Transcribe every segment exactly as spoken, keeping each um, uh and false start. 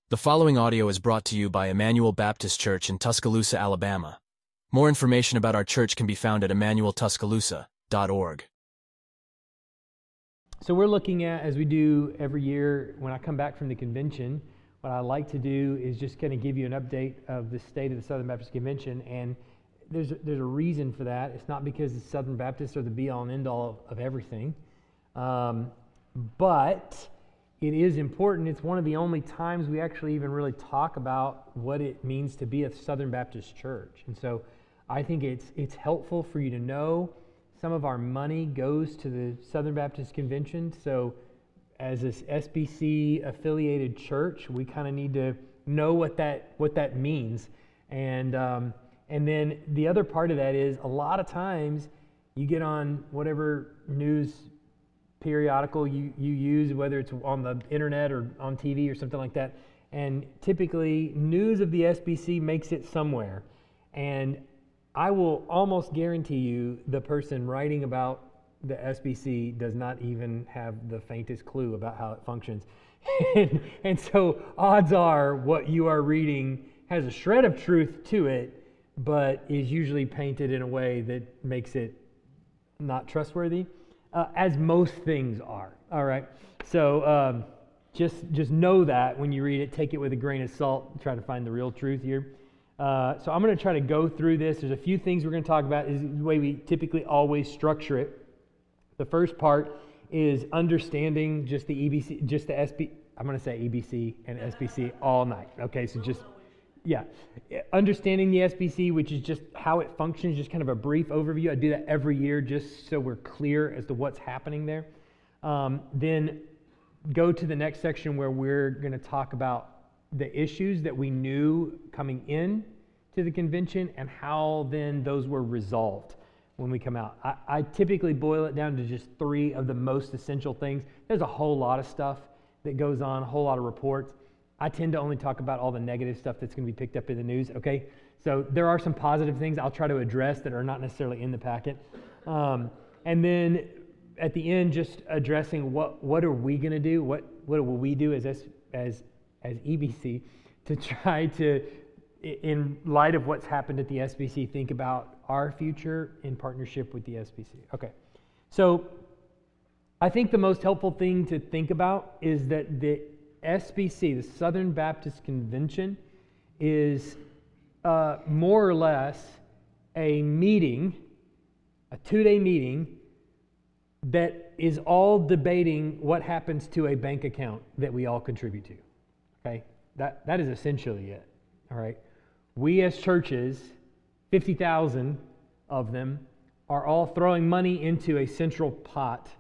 The following audio is brought to you by Emmanuel Baptist Church in Tuscaloosa, Alabama. More information about our church can be found at emmanuel tuscaloosa dot org. So we're looking at, as we do every year when I come back from the convention, what I like to do is just kind of give you an update of the state of the Southern Baptist Convention, and there's a, there's a reason for that. It's not because the Southern Baptists are the be-all and end-all of, of everything, um, but it is important. It's one of the only times we actually even really talk about what it means to be a Southern Baptist church. And so I think it's it's helpful for you to know some of our money goes to the Southern Baptist Convention. So as this S B C affiliated church, we kind of need to know what that what that means. And um, and then the other part of that is a lot of times you get on whatever news periodical you, you use, whether it's on the internet or on T V or something like that, and typically news of the S B C makes it somewhere. And I will almost guarantee you the person writing about the S B C does not even have the faintest clue about how it functions. and, and so odds are what you are reading has a shred of truth to it, but is usually painted in a way that makes it not trustworthy. Uh, as most things are, all right? So um, just just know that when you read it, take it with a grain of salt, try to find the real truth here. Uh, so I'm going to try to go through this. There's a few things we're going to talk about. This is the way we typically always structure it. The first part is understanding just the E B C, just the S B, I'm going to say E B C and S B C all night. Okay, so just, yeah. Understanding the S B C, which is just how it functions, just kind of a brief overview. I do that every year just so we're clear as to what's happening there. Um, then go to the next section where we're going to talk about the issues that we knew coming in to the convention and how then those were resolved when we come out. I, I typically boil it down to just three of the most essential things. There's a whole lot of stuff that goes on, a whole lot of reports. I tend to only talk about all the negative stuff that's going to be picked up in the news, okay? So there are some positive things I'll try to address that are not necessarily in the packet. Um, and then at the end, just addressing what what are we going to do? What what will we do as as as as E B C to try to, in light of what's happened at the S B C, think about our future in partnership with the S B C. Okay, so I think the most helpful thing to think about is that the S B C, the Southern Baptist Convention, is uh, more or less a meeting, a two-day meeting that is all debating what happens to a bank account that we all contribute to. Okay, that that is essentially it. All right, we as churches, fifty thousand of them, are all throwing money into a central pot,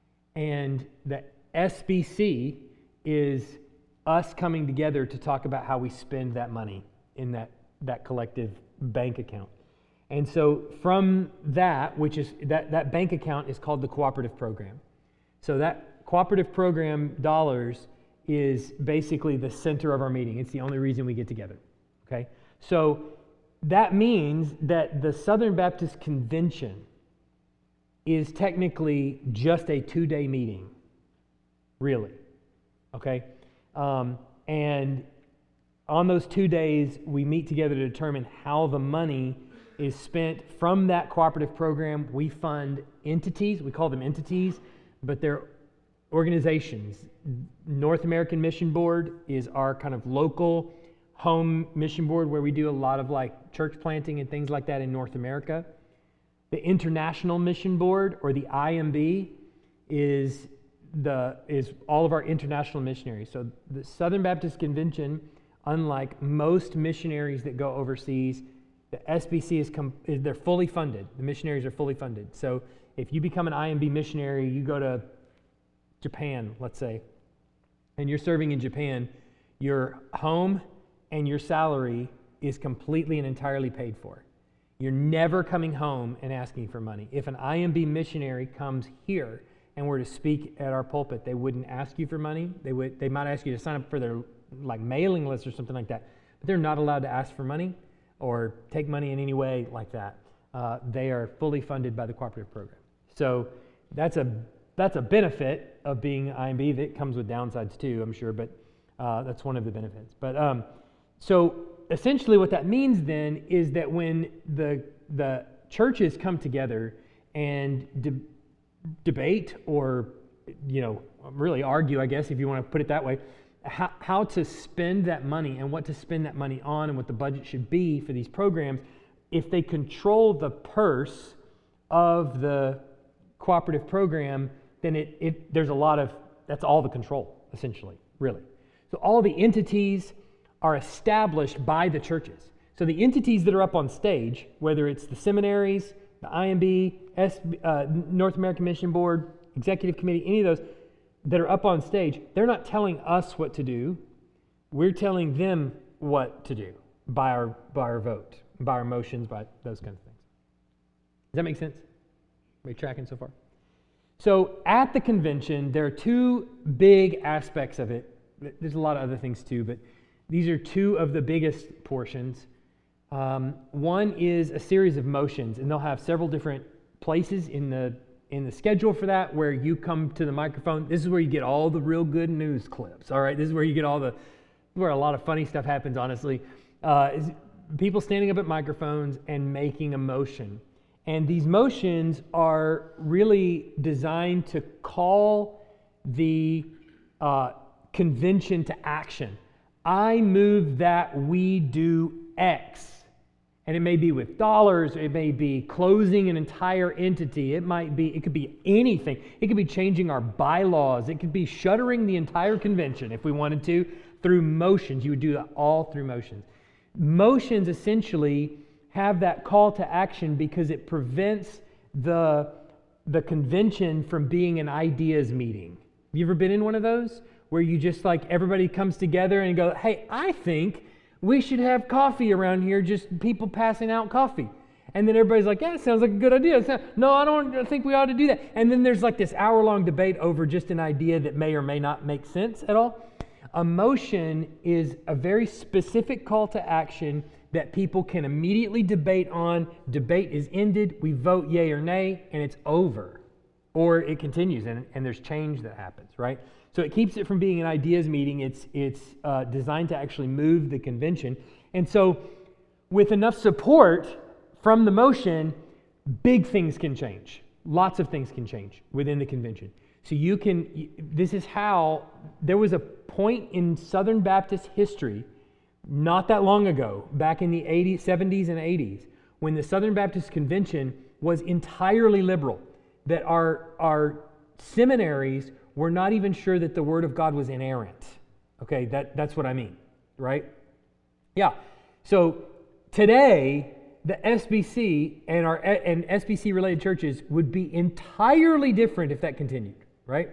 and the S B C is us coming together to talk about how we spend that money in that, that collective bank account. And so from that, which is that, that bank account is called the cooperative program. So that cooperative program dollars is basically the center of our meeting. It's the only reason we get together. Okay? So that means that the Southern Baptist Convention is technically just a two-day meeting. Really. Okay? Um, and on those two days, we meet together to determine how the money is spent from that cooperative program. We fund entities. We call them entities, but they're organizations. North American Mission Board is our kind of local home mission board where we do a lot of like church planting and things like that in North America. The International Mission Board, or the I M B, is the is all of our international missionaries. So the Southern Baptist Convention, unlike most missionaries that go overseas, the S B C is, com- is they're fully funded. The missionaries are fully funded. So if you become an I M B missionary, you go to Japan, let's say, and you're serving in Japan, your home and your salary is completely and entirely paid for. You're never coming home and asking for money. If an I M B missionary comes here and were to speak at our pulpit, they wouldn't ask you for money. They would. They might ask you to sign up for their like mailing list or something like that. But they're not allowed to ask for money or take money in any way like that. Uh, they are fully funded by the cooperative program. So that's a that's a benefit of being I M B. That comes with downsides too, I'm sure. But Uh, that's one of the benefits. But um, so essentially what that means then is that when the the churches come together and de- debate or, you know, really argue, I guess, if you want to put it that way, how, how to spend that money and what to spend that money on and what the budget should be for these programs, if they control the purse of the cooperative program, then it, it there's a lot of, that's all the control, essentially, really. So all the entities are established by the churches. So the entities that are up on stage, whether it's the seminaries, the I M B, S, uh, North American Mission Board, Executive Committee, any of those that are up on stage, they're not telling us what to do. We're telling them what to do by our, by our vote, by our motions, by those kinds of things. Does that make sense? Are we tracking so far? So at the convention, there are two big aspects of it. There's a lot of other things too, but these are two of the biggest portions. Um, one is a series of motions, and they'll have several different places in the in the schedule for that where you come to the microphone. This is where you get all the real good news clips. All right, this is where you get all the where a lot of funny stuff happens. Honestly, uh, is people standing up at microphones and making a motion, and these motions are really designed to call the uh, convention to action. I move that we do X. And it may be with dollars, it may be closing an entire entity, it might be, it could be anything. It could be changing our bylaws, it could be shuttering the entire convention if we wanted to through motions. You would do that all through motions. Motions essentially have that call to action because it prevents the, the convention from being an ideas meeting. Have you ever been in one of those? Where you just like everybody comes together and go, hey, I think we should have coffee around here, just people passing out coffee. And then everybody's like, yeah, it sounds like a good idea. Sounds, no, I don't think we ought to do that. And then there's like this hour-long debate over just an idea that may or may not make sense at all. A motion is a very specific call to action that people can immediately debate on. Debate is ended, we vote yay or nay, and it's over. Or it continues, and, and there's change that happens, right? So it keeps it from being an ideas meeting. It's, it's uh, designed to actually move the convention. And so with enough support from the motion, big things can change. Lots of things can change within the convention. So you can, this is how, there was a point in Southern Baptist history, not that long ago, back in the eighties, seventies and eighties, when the Southern Baptist Convention was entirely liberal, that our, our seminaries were not even sure that the Word of God was inerrant. Okay, that, that's what I mean, right? Yeah, so today, the S B C and our and S B C-related churches would be entirely different if that continued, right?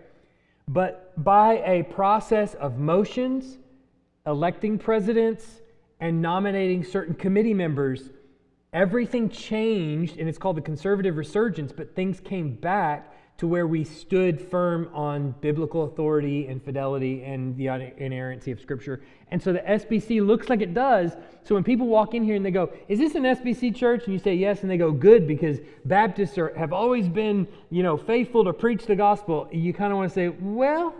But by a process of motions, electing presidents, and nominating certain committee members, everything changed, and it's called the conservative resurgence, but things came back to where we stood firm on biblical authority and fidelity and the inerrancy of Scripture. And so the S B C looks like it does. So when people walk in here and they go, is this an S B C church? And you say yes, and they go, good, because Baptists are, have always been, you know, faithful to preach the gospel. You kind of want to say, well,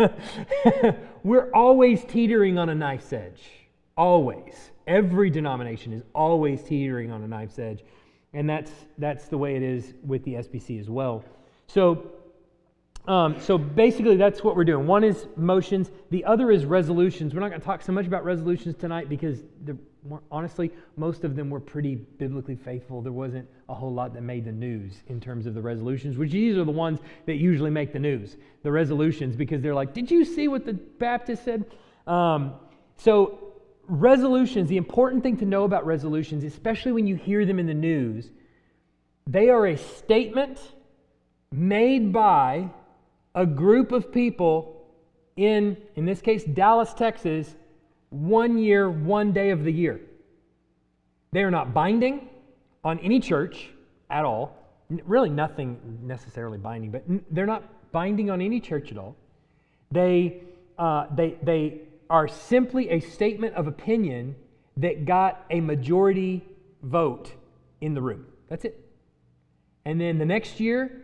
we're always teetering on a knife's edge. Always. Every denomination is always teetering on a knife's edge. And that's that's the way it is with the S B C as well. So, um, so basically that's what we're doing. One is motions. The other is resolutions. We're not going to talk so much about resolutions tonight because more, honestly, most of them were pretty biblically faithful. There wasn't a whole lot that made the news in terms of the resolutions, which these are the ones that usually make the news, the resolutions, because they're like, did you see what the Baptist said? Um, so resolutions, the important thing to know about resolutions, especially when you hear them in the news, they are a statement made by a group of people in, in this case, Dallas, Texas, one year, one day of the year. They are not binding on any church at all. Really nothing necessarily binding, but they're not binding on any church at all. They, uh, they, they are simply a statement of opinion that got a majority vote in the room. That's it. And then the next year,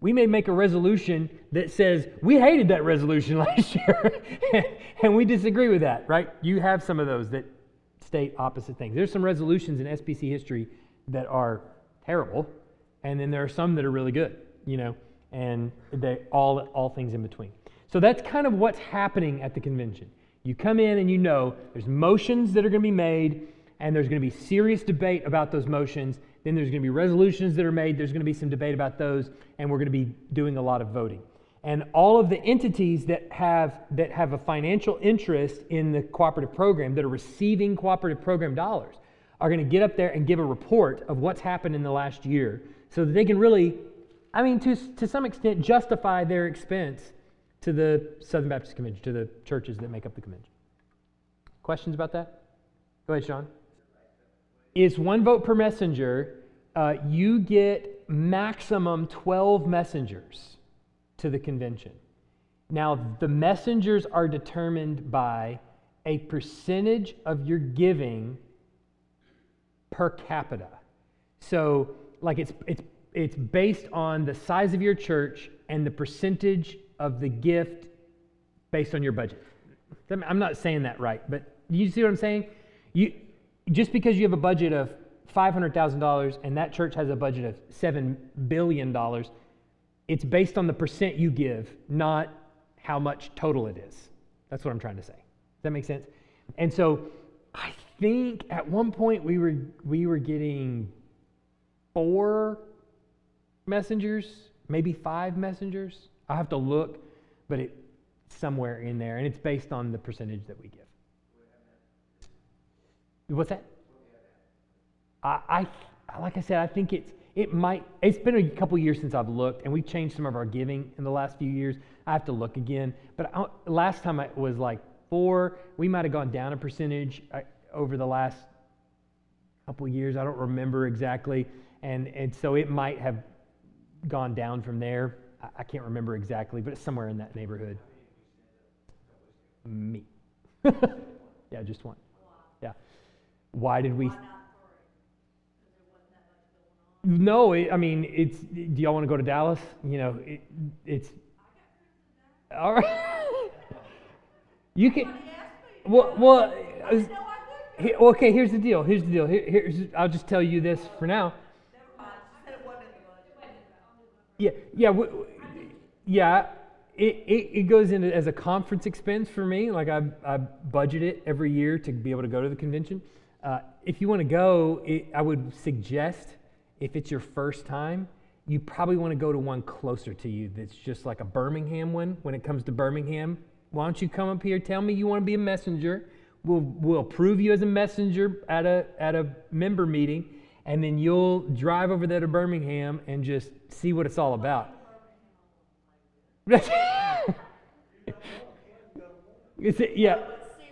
We may make a resolution that says, we hated that resolution last year, and we disagree with that, right? You have some of those that state opposite things. There's some resolutions in S B C history that are terrible, and then there are some that are really good, you know, and they all all things in between. So that's kind of what's happening at the convention. You come in and you know there's motions that are going to be made, and there's going to be serious debate about those motions. Then there's going to be resolutions that are made. There's going to be some debate about those, and we're going to be doing a lot of voting. And all of the entities that have that have a financial interest in the cooperative program, that are receiving cooperative program dollars, are going to get up there and give a report of what's happened in the last year, so that they can really, I mean, to to some extent, justify their expense to the Southern Baptist Convention, to the churches that make up the convention. Questions about that? Go ahead, Sean. It's one vote per messenger. Uh, you get maximum twelve messengers to the convention. Now, the messengers are determined by a percentage of your giving per capita. So, like it's it's it's based on the size of your church and the percentage of the gift based on your budget. I'm not saying that right, but you see what I'm saying? You just because you have a budget of five hundred thousand dollars and that church has a budget of seven billion dollars, it's based on the percent you give, not how much total it is. That's what I'm trying to say. Does that make sense? And so I think at one point we were we were getting four messengers, maybe five messengers. I'll have to look, but it's somewhere in there, and it's based on the percentage that we give. What's that? I, I like I said, I think it's it might. It's been a couple years since I've looked, and we've changed some of our giving in the last few years. I have to look again, but I, last time it was like four. We might have gone down a percentage uh, over the last couple years. I don't remember exactly, and and so it might have gone down from there. I, I can't remember exactly, but it's somewhere in that neighborhood. Me. Yeah, just one. Yeah. Why did we? No, it, I mean, it's. Do y'all want to go to Dallas? You know, it, it's. All right. You can. Well, well. Here, okay. Here's the deal. Here's the deal. Here, here's. I'll just tell you this for now. Yeah. Yeah. W- yeah. It, it it goes into as a conference expense for me. Like I I budget it every year to be able to go to the convention. Uh, if you want to go, it, I would suggest, if it's your first time, you probably want to go to one closer to you that's just like a Birmingham one. When it comes to Birmingham, why don't you come up here, tell me you want to be a messenger. We'll we'll approve you as a messenger at a at a member meeting, and then you'll drive over there to Birmingham and just see what it's all about. Is it, yeah.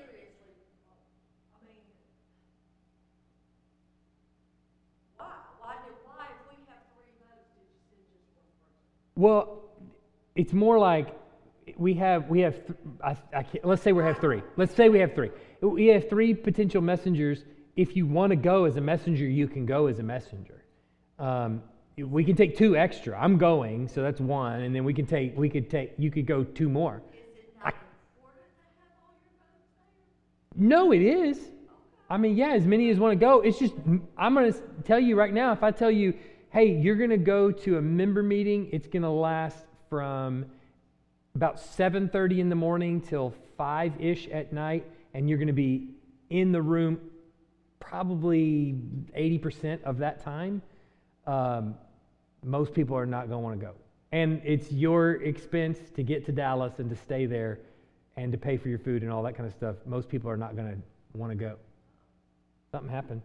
Well, it's more like we have we have th- I, I can't, let's say we have three. Let's say we have three. We have three potential messengers. If you want to go as a messenger, you can go as a messenger. Um, we can take two extra. I'm going, so that's one, and then we can take we could take you could go two more. Is it not I, important to have all your votes there? No, it is. I mean, yeah, as many as want to go. It's just I'm going to tell you right now. If I tell you, hey, you're going to go to a member meeting. It's going to last from about seven thirty in the morning till five-ish at night, and you're going to be in the room probably eighty percent of that time. Um, most people are not going to want to go. And it's your expense to get to Dallas and to stay there and to pay for your food and all that kind of stuff. Most people are not going to want to go. Something happened.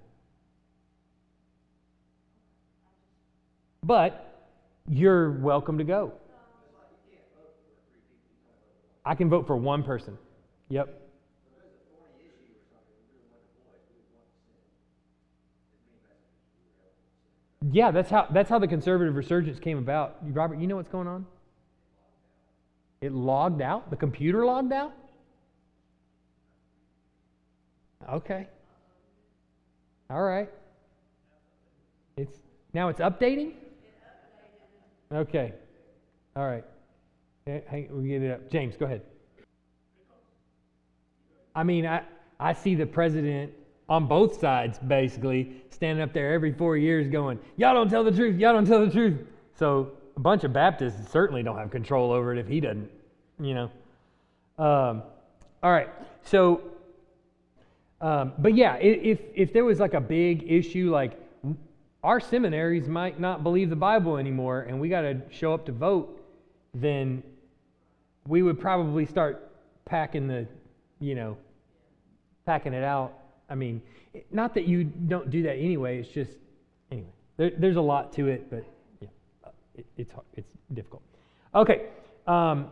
But you're welcome to go. I can vote for one person. Yep. Yeah, that's how that's how the conservative resurgence came about. Robert, you know what's going on? It logged out? The computer logged out? Okay. All right. It's now it's updating? Okay. All right. Hang, we get it up. James, go ahead. I mean, I, I see the president on both sides, basically, standing up there every four years going, y'all don't tell the truth, y'all don't tell the truth. So a bunch of Baptists certainly don't have control over it if he doesn't, you know. Um, all right, so, um, but yeah, if if there was like a big issue, like our seminaries might not believe the Bible anymore and we got to show up to vote, then we would probably start packing the, you know, packing it out. I mean, not that you don't do that anyway, it's just, anyway, there, there's a lot to it, but yeah, it, it's hard, it's difficult. Okay, um,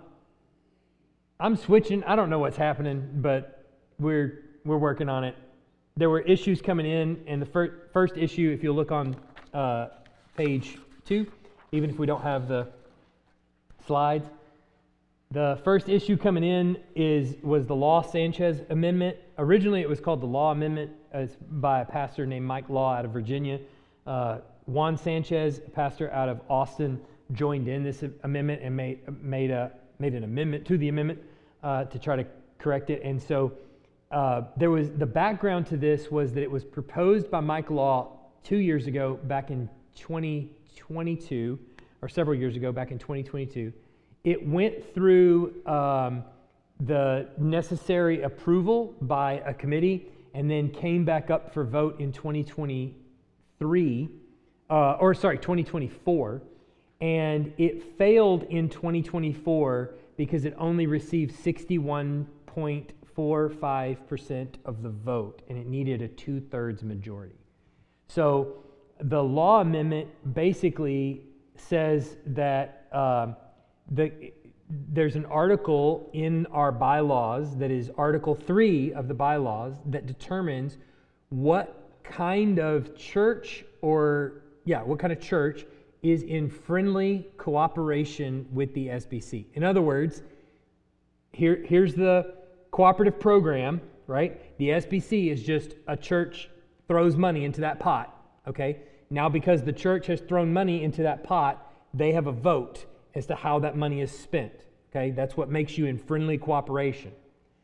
I'm switching. I don't know what's happening, but we're we're working on it. There were issues coming in, and the fir- first issue, if you look on uh, page two, even if we don't have the slides, the first issue coming in is was the Law Sanchez Amendment. Originally, it was called the Law Amendment as by a pastor named Mike Law out of Virginia. Uh, Juan Sanchez, a pastor out of Austin, joined in this amendment and made made a made an amendment to the amendment uh, to try to correct it. And so uh, there was the background to this was that it was proposed by Mike Law two years ago, back in twenty twenty-two, or several years ago, back in twenty twenty-two. It went through um, the necessary approval by a committee and then came back up for vote in twenty twenty-three, uh, or sorry, twenty twenty-four. And it failed in twenty twenty-four because it only received sixty-one point four five percent of the vote, and it needed a two-thirds majority. So the law amendment basically says that um, the, there's an article in our bylaws that is Article three of the bylaws that determines what kind of church or, yeah, what kind of church is in friendly cooperation with the S B C. In other words, here, here's the cooperative program, right? The S B C is just a church throws money into that pot, okay? Now, because the church has thrown money into that pot, they have a vote as to how that money is spent, okay? That's what makes you in friendly cooperation.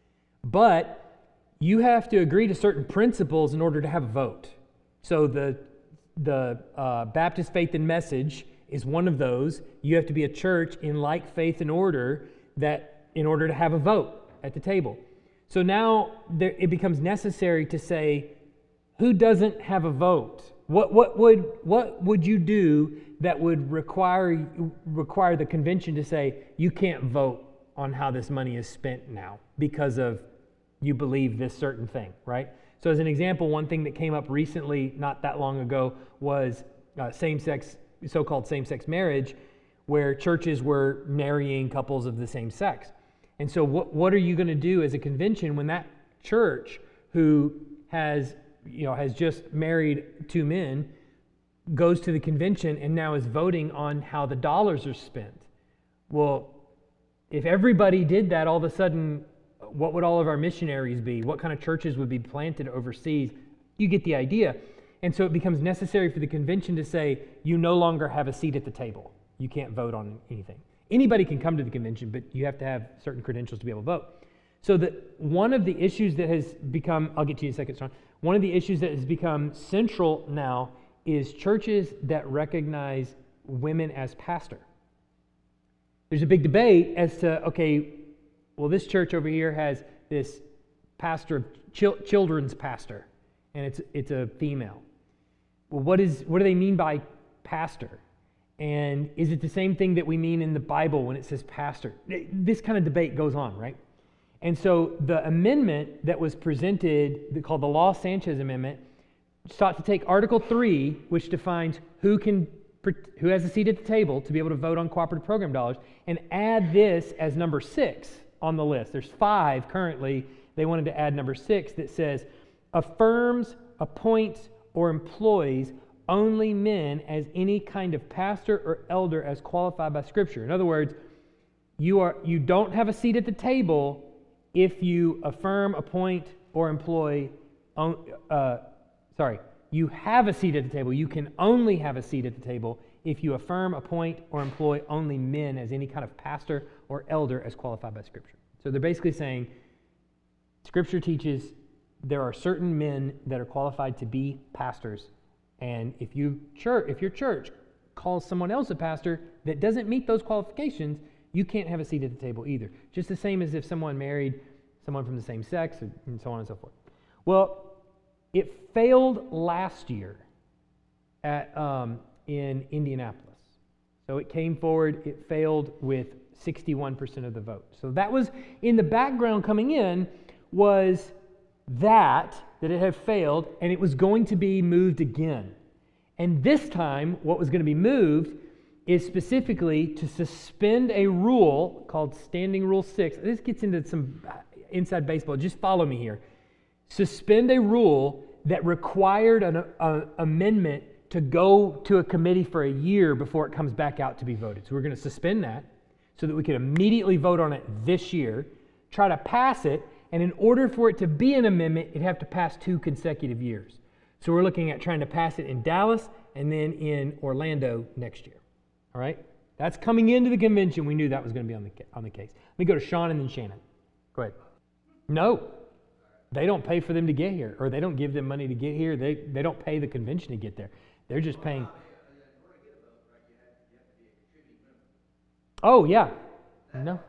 But you have to agree to certain principles in order to have a vote. So the The uh, Baptist Faith and Message is one of those. You have to be a church in like faith and order that in order to have a vote at the table. So now there, it becomes necessary to say, who doesn't have a vote? What what would what would you do that would require require the convention to say you can't vote on how this money is spent now because of you believe this certain thing, right? So as an example, one thing that came up recently, not that long ago, was uh, same-sex, so-called same-sex marriage, where churches were marrying couples of the same sex. And so what, what are you going to do as a convention when that church who has, you know, has just married two men goes to the convention and now is voting on how the dollars are spent? Well, if everybody did that, all of a sudden, what would all of our missionaries be? What kind of churches would be planted overseas? You get the idea. And so it becomes necessary for the convention to say, you no longer have a seat at the table. You can't vote on anything. Anybody can come to the convention, but you have to have certain credentials to be able to vote. So that one of the issues that has become, I'll get to you in a second, Sean. One of the issues that has become central now is churches that recognize women as pastor. There's a big debate as to, okay, well, this church over here has this pastor, chil- children's pastor, and it's it's a female. Well, what is what do they mean by pastor? And is it the same thing that we mean in the Bible when it says pastor? This kind of debate goes on, right? And so the amendment that was presented, called the Law Sanchez Amendment, sought to take Article three, which defines who can who has a seat at the table to be able to vote on cooperative program dollars, and add this as number six on the list. There's five currently. They wanted to add number six that says, affirms, appoints, or employs only men as any kind of pastor or elder as qualified by Scripture. In other words, you are you don't have a seat at the table if you affirm, appoint, or employ. Uh, sorry, you have a seat at the table. You can only have a seat at the table if you affirm, appoint, or employ only men as any kind of pastor or elder as qualified by Scripture. So they're basically saying Scripture teaches there are certain men that are qualified to be pastors, and if you church, if your church calls someone else a pastor that doesn't meet those qualifications, you can't have a seat at the table either. Just the same as if someone married someone from the same sex, and so on and so forth. Well, it failed last year at um, in Indianapolis. So it came forward, it failed with sixty-one percent of the vote. So that was in the background coming in was that, that it had failed, and it was going to be moved again. And this time, what was going to be moved is specifically to suspend a rule called Standing Rule six. This gets into some inside baseball. Just follow me here. Suspend a rule that required an a, amendment to go to a committee for a year before it comes back out to be voted. So we're going to suspend that so that we can immediately vote on it this year, try to pass it, and in order for it to be an amendment, it'd have to pass two consecutive years. So we're looking at trying to pass it in Dallas and then in Orlando next year. All right? That's coming into the convention. We knew that was going to be on the on the case. Let me go to Sean and then Shannon. Go ahead. No. They don't pay for them to get here, or they don't give them money to get here. They they don't pay the convention to get there. They're just paying. Oh, yeah. No.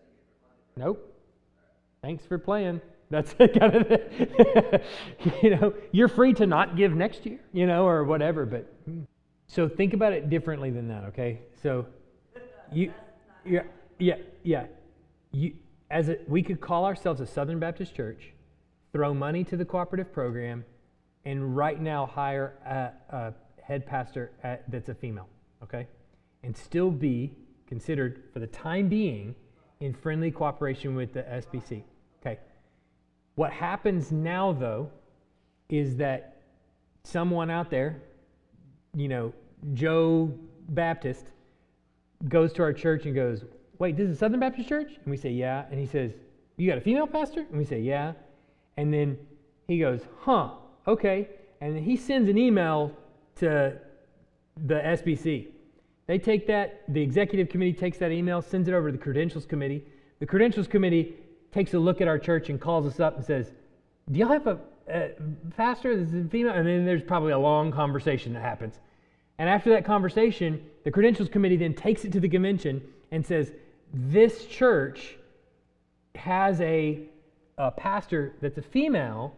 Nope. Thanks for playing. That's kind of the, you know, you're free to not give next year, you know, or whatever. But so think about it differently than that, okay? So you, yeah, yeah, yeah. You, as a, we could call ourselves a Southern Baptist Church, throw money to the cooperative program, and right now hire a, a head pastor at, that's a female, okay? And still be considered, for the time being, in friendly cooperation with the S B C, okay? What happens now, though, is that someone out there, you know, Joe Baptist, goes to our church and goes, wait, this is Southern Baptist Church? And we say, yeah. And he says, you got a female pastor? And we say, yeah. And then he goes, huh, okay. And then he sends an email to the S B C. They take that, the executive committee takes that email, sends it over to the credentials committee. The credentials committee takes a look at our church and calls us up and says, do y'all have a, a pastor that's a female? And then there's probably a long conversation that happens. And after that conversation, the credentials committee then takes it to the convention and says, this church has a, a pastor that's a female,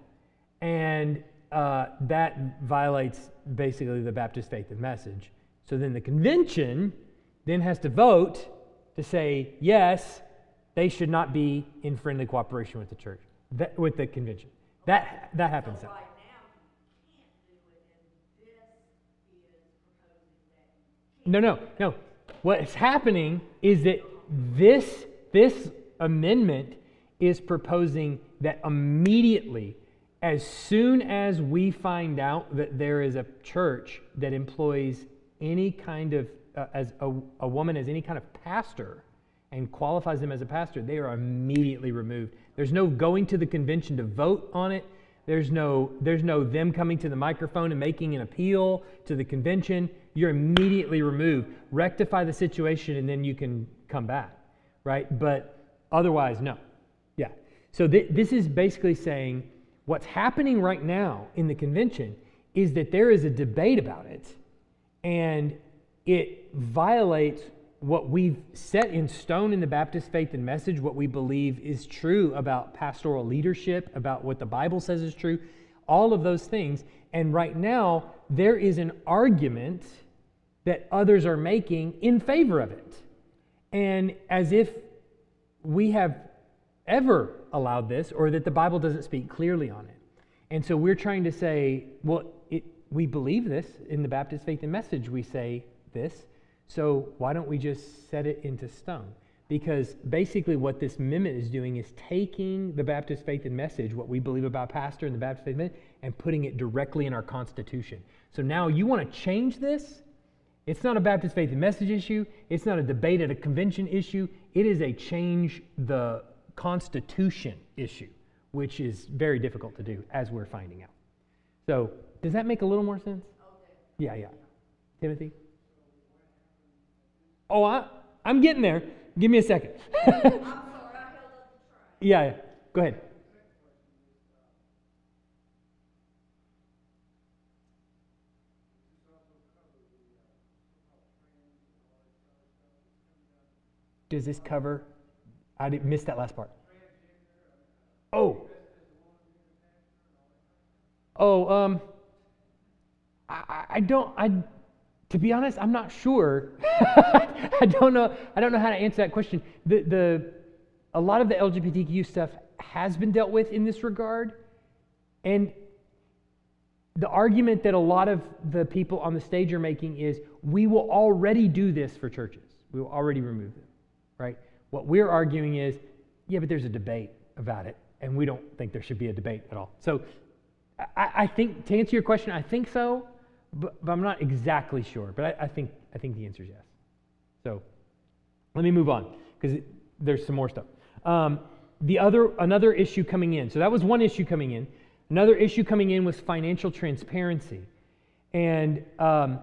and uh, that violates basically the Baptist faith and message. So then the convention then has to vote to say, yes, they should not be in friendly cooperation with the church, that, with the convention. That that happens. So right now, you can't do it, and this is proposing that you No, no, no. What's happening is that this this amendment is proposing that immediately, as soon as we find out that there is a church that employs any kind of, uh, as a, a woman as any kind of pastor and qualifies them as a pastor, they are immediately removed. There's no going to the convention to vote on it. There's no, there's no them coming to the microphone and making an appeal to the convention. You're immediately removed. Rectify the situation and then you can come back, right? But otherwise, no. Yeah. So th- this is basically saying what's happening right now in the convention is that there is a debate about it, and it violates what we've set in stone in the Baptist faith and message, what we believe is true about pastoral leadership, about what the Bible says is true, all of those things. And right now, there is an argument that others are making in favor of it. And as if we have ever allowed this, or that the Bible doesn't speak clearly on it. And so we're trying to say, well, it, we believe this in the Baptist faith and message, we say this, so why don't we just set it into stone? Because basically what this amendment is doing is taking the Baptist faith and message, what we believe about pastor and the Baptist faith and message, and putting it directly in our Constitution. So now you want to change this? It's not a Baptist faith and message issue. It's not a debate at a convention issue. It is a change the Constitution issue, which is very difficult to do, as we're finding out. So does that make a little more sense? Okay. Yeah, yeah. Timothy? Oh, I, I'm getting there. Give me a second. I'm sorry, I held up the train. Yeah, yeah. Go ahead. Does this cover? I didn't miss that last part. Oh. Oh, um, I, I don't, I, to be honest, I'm not sure. I don't know, I don't know how to answer that question. The, the, a lot of the L G B T Q stuff has been dealt with in this regard, and the argument that a lot of the people on the stage are making is we will already do this for churches. We will already remove them, right? What we're arguing is, yeah, but there's a debate about it, and we don't think there should be a debate at all. So I, I think, to answer your question, I think so, but, but I'm not exactly sure. But I, I think I think the answer is yes. So let me move on, because there's some more stuff. Um, the other another issue coming in. So that was one issue coming in. Another issue coming in was financial transparency. And um,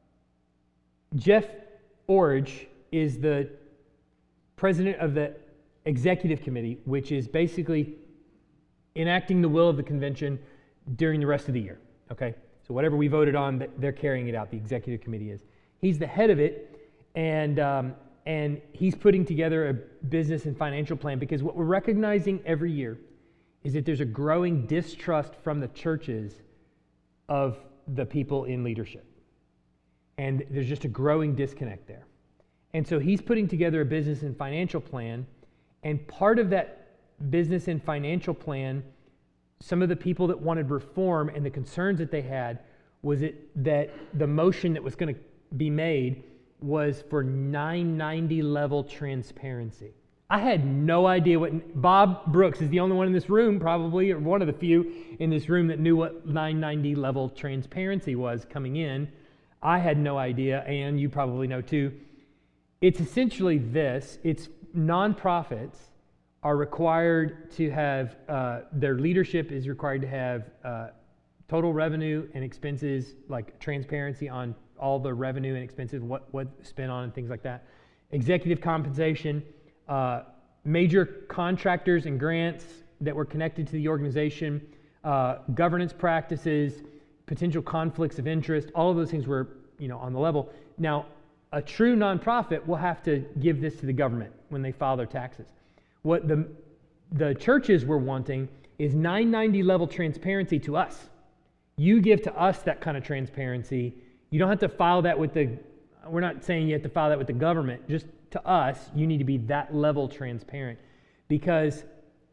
Jeff Orridge is the president of the executive committee, which is basically enacting the will of the convention during the rest of the year, okay? So whatever we voted on, they're carrying it out, the executive committee is. He's the head of it, and, um, and he's putting together a business and financial plan, because what we're recognizing every year is that there's a growing distrust from the churches of the people in leadership. And there's just a growing disconnect there. And so he's putting together a business and financial plan, and part of that business and financial plan, some of the people that wanted reform and the concerns that they had was it that the motion that was going to be made was for nine ninety level transparency. I had no idea what, Bob Brooks is the only one in this room, probably, or one of the few in this room that knew what nine ninety level transparency was coming in. I had no idea, and you probably know too. It's essentially this. It's nonprofits are required to have, uh, their leadership is required to have uh, total revenue and expenses, like transparency on all the revenue and expenses, what, what spent on and things like that. Executive compensation, uh, major contractors and grants that were connected to the organization, uh, governance practices, potential conflicts of interest, all of those things were, you know, on the level. Now, a true nonprofit will have to give this to the government when they file their taxes. What the, the churches were wanting is nine ninety level transparency to us. You give to us that kind of transparency. You don't have to file that with the, we're not saying you have to file that with the government, just to us, you need to be that level transparent. Because,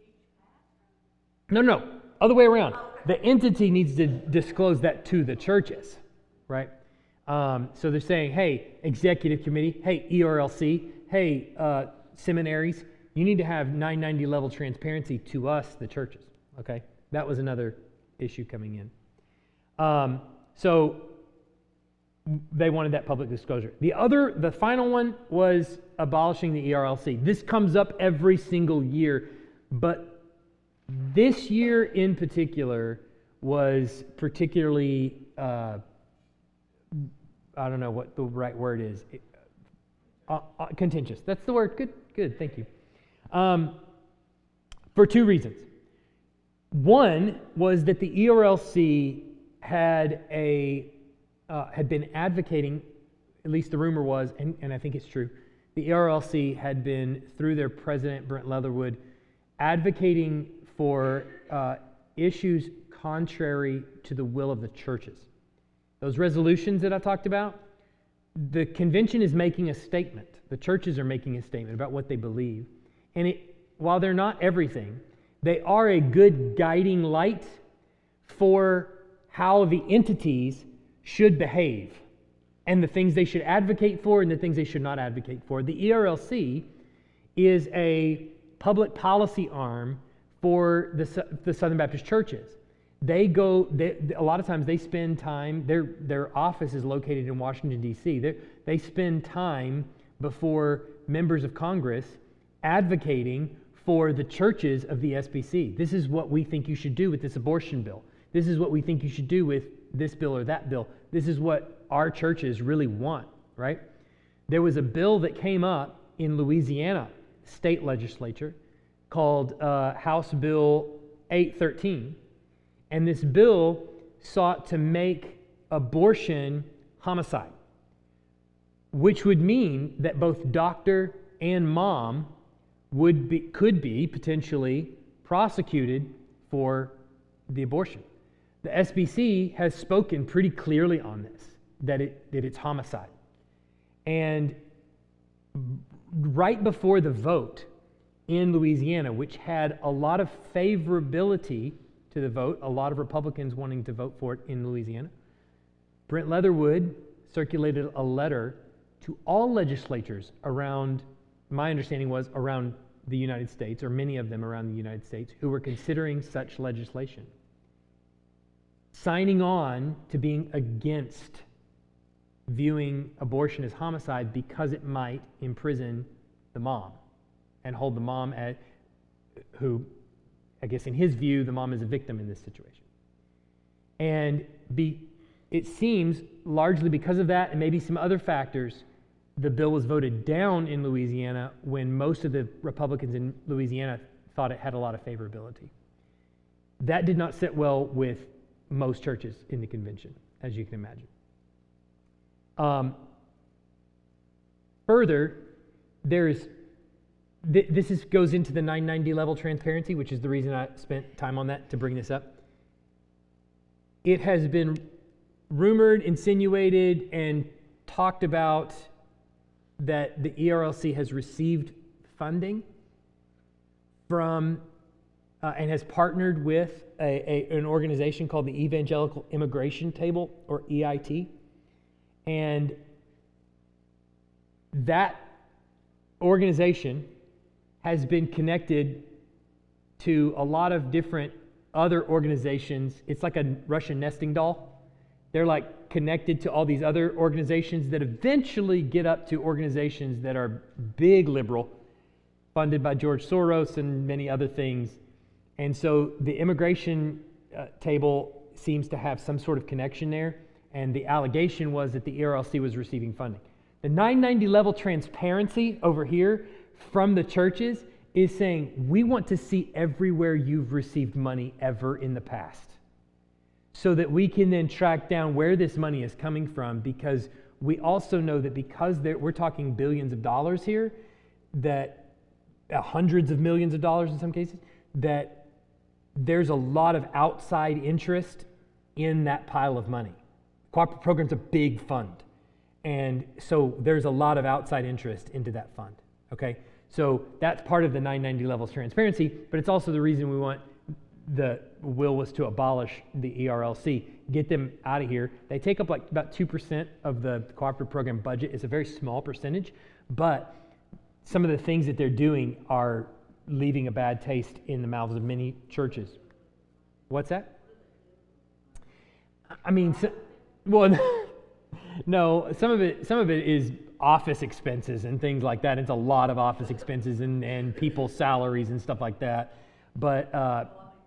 no, no, other way around. The entity needs to disclose that to the churches, right? Um, so they're saying, hey, executive committee, hey, E R L C, hey, uh, seminaries, you need to have nine ninety level transparency to us, the churches, okay? That was another issue coming in. Um, so they wanted that public disclosure. The other, the final one was abolishing the E R L C. This comes up every single year, but this year in particular was particularly, uh, I don't know what the right word is, uh, uh, contentious. That's the word. Good, good, thank you. Um, for two reasons. One was that the E R L C had a uh, had been advocating, at least the rumor was, and, and I think it's true, the E R L C had been, through their president, Brent Leatherwood, advocating for uh, issues contrary to the will of the churches. Those resolutions that I talked about, the convention is making a statement. The churches are making a statement about what they believe. And it, while they're not everything, they are a good guiding light for how the entities should behave and the things they should advocate for and the things they should not advocate for. The E R L C is a public policy arm for the, the Southern Baptist churches. They go, they, a lot of times they spend time, their, their office is located in Washington, D C They, they spend time before members of Congress advocating for the churches of the S B C. This is what we think you should do with this abortion bill. This is what we think you should do with this bill or that bill. This is what our churches really want, right? There was a bill that came up in Louisiana state legislature called uh, House Bill eight thirteen, and this bill sought to make abortion homicide, which would mean that both doctor and mom would be, could be potentially prosecuted for the abortion. The S B C has spoken pretty clearly on this, that it that it's homicide. And right before the vote in Louisiana, which had a lot of favorability to the vote, a lot of Republicans wanting to vote for it in Louisiana, Brent Leatherwood circulated a letter to all legislatures around, my understanding was around the United States, or many of them around the United States, who were considering such legislation, signing on to being against viewing abortion as homicide because it might imprison the mom and hold the mom at, who, I guess in his view, the mom is a victim in this situation. And be, it seems largely because of that and maybe some other factors, the bill was voted down in Louisiana when most of the Republicans in Louisiana thought it had a lot of favorability. That did not sit well with most churches in the convention, as you can imagine. Um, further, there's th- this is, goes into the nine ninety level transparency, which is the reason I spent time on that to bring this up. It has been rumored, insinuated, and talked about that the E R L C has received funding from uh, and has partnered with a, a, an organization called the Evangelical Immigration Table, or E I T. And that organization has been connected to a lot of different other organizations. It's like a Russian nesting doll. They're like connected to all these other organizations that eventually get up to organizations that are big liberal, funded by George Soros and many other things. And so the immigration uh, table seems to have some sort of connection there. And the allegation was that the E R L C was receiving funding. The nine ninety level transparency over here from the churches is saying, we want to see everywhere you've received money ever in the past, so that we can then track down where this money is coming from, because we also know that because there, we're talking billions of dollars here, that uh, hundreds of millions of dollars in some cases, that there's a lot of outside interest in that pile of money. Cooperative program's a big fund. And so there's a lot of outside interest into that fund, okay? So that's part of the nine ninety levels transparency, but it's also the reason we want, the will was to abolish the E R L C, get them out of here. They take up like about two percent of the cooperative program budget. It's a very small percentage, but some of the things that they're doing are leaving a bad taste in the mouths of many churches. What's that? I mean, so, well, no, some of it some of it is office expenses and things like that. It's a lot of office expenses and, and people's salaries and stuff like that. But uh,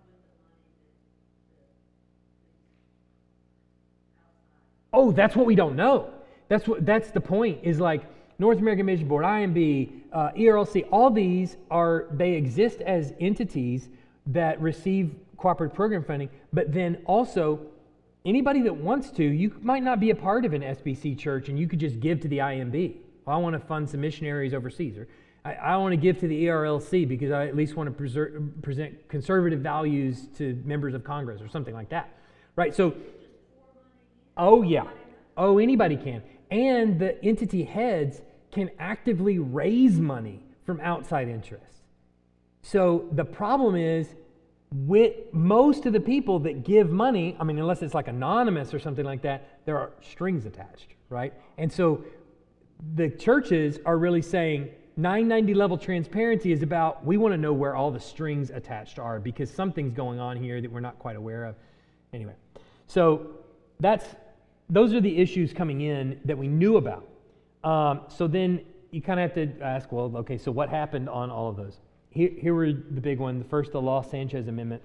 oh, that's what we don't know. That's what that's the point, is like North American Mission Board, I M B, uh, E R L C, all these are, they exist as entities that receive cooperative program funding, but then also anybody that wants to, you might not be a part of an S B C church and you could just give to the I M B. Well, I want to fund some missionaries overseas, or I, I want to give to the E R L C because I at least want to preserve, present conservative values to members of Congress or something like that, right? So, oh yeah, oh anybody can. And the entity heads can actively raise money from outside interests. So the problem is, with most of the people that give money, I mean, unless it's like anonymous or something like that, there are strings attached, right? And so the churches are really saying nine ninety level transparency is about, we want to know where all the strings attached are because something's going on here that we're not quite aware of. Anyway, so that's those are the issues coming in that we knew about. Um, so then you kind of have to ask, well, okay, so what happened on all of those? Here, here were the big one. The first, the Law-Sanchez Amendment.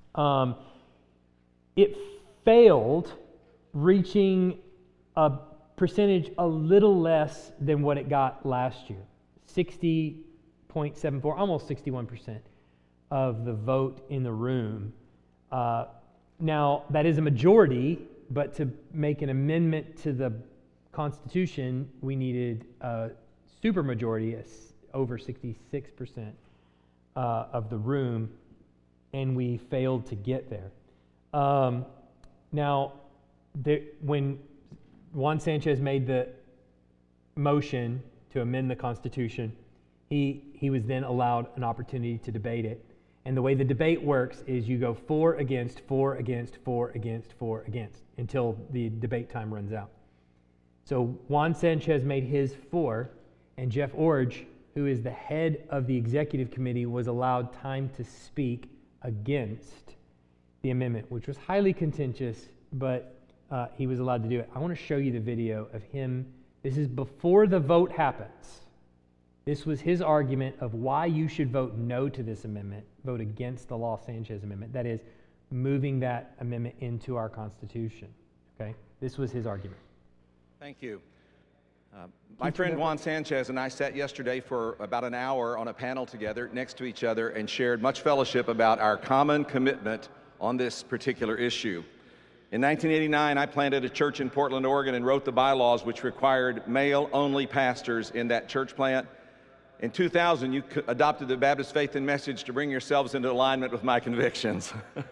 Um, it failed reaching a percentage a little less than what it got last year, sixty point seven four, almost sixty-one percent of the vote in the room. Uh, now, that is a majority, but to make an amendment to the Constitution, we needed a supermajority, over sixty-six percent uh, of the room, and we failed to get there. Um, now, there, when Juan Sanchez made the motion to amend the Constitution, he, he was then allowed an opportunity to debate it. And the way the debate works is you go for, against, for, against, for, against, for, against, until the debate time runs out. So Juan Sanchez made his for, and Jeff Orge, who is the head of the executive committee, was allowed time to speak against the amendment, which was highly contentious, but uh, he was allowed to do it. I want to show you the video of him. This is before the vote happens. This was his argument of why you should vote no to this amendment, vote against the Law Sanchez amendment. That is, moving that amendment into our Constitution. Okay? This was his argument. Thank you. Uh, my friend Juan Sanchez and I sat yesterday for about an hour on a panel together next to each other and shared much fellowship about our common commitment on this particular issue. In nineteen eighty-nine, I planted a church in Portland, Oregon, and wrote the bylaws which required male-only pastors in that church plant. In two thousand, you adopted the Baptist Faith and Message to bring yourselves into alignment with my convictions.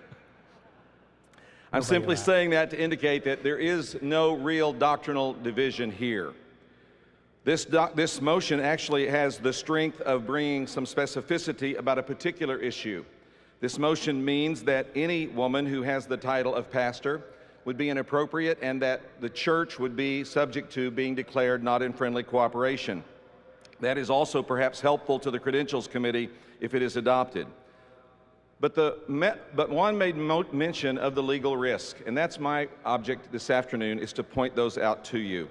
I'm simply saying that to indicate that there is no real doctrinal division here. This, doc, this motion actually has the strength of bringing some specificity about a particular issue. This motion means that any woman who has the title of pastor would be inappropriate and that the church would be subject to being declared not in friendly cooperation. That is also perhaps helpful to the Credentials Committee if it is adopted. But, the, but Juan made mention of the legal risk, and that's my object this afternoon, is to point those out to you.